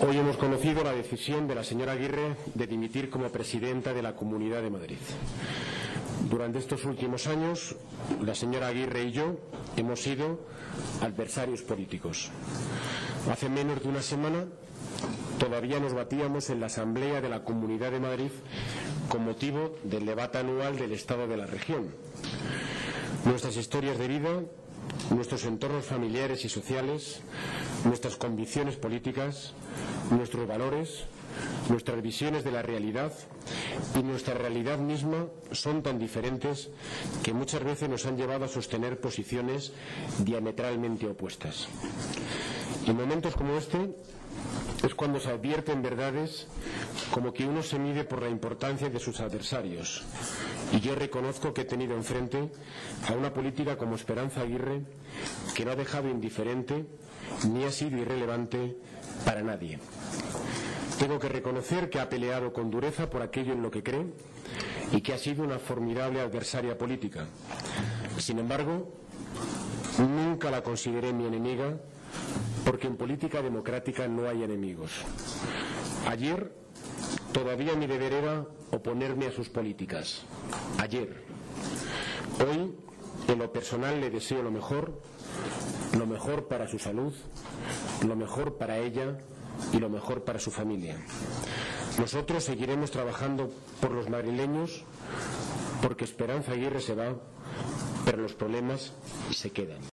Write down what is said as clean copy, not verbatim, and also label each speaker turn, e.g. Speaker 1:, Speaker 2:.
Speaker 1: Hoy hemos conocido la decisión de la señora Aguirre de dimitir como presidenta de la Comunidad de Madrid. Durante estos últimos años, la señora Aguirre y yo hemos sido adversarios políticos. Hace menos de una semana todavía nos batíamos en la Asamblea de la Comunidad de Madrid con motivo del debate anual del Estado de la región. Nuestras historias de vida, nuestros entornos familiares y sociales, nuestras convicciones políticas, nuestros valores, nuestras visiones de la realidad y nuestra realidad misma son tan diferentes que muchas veces nos han llevado a sostener posiciones diametralmente opuestas. En momentos como este es cuando se advierten verdades como que uno se mide por la importancia de sus adversarios. Y yo reconozco que he tenido enfrente a una política como Esperanza Aguirre que no ha dejado indiferente ni ha sido irrelevante para nadie. Tengo que reconocer que ha peleado con dureza por aquello en lo que cree y que ha sido una formidable adversaria política. Sin embargo, nunca la consideré mi enemiga, porque en política democrática no hay enemigos. Ayer todavía mi deber era oponerme a sus políticas. Ayer. Hoy, en lo personal, le deseo lo mejor para su salud, lo mejor para ella y lo mejor para su familia. Nosotros seguiremos trabajando por los madrileños, porque Esperanza Aguirre se va, pero los problemas se quedan.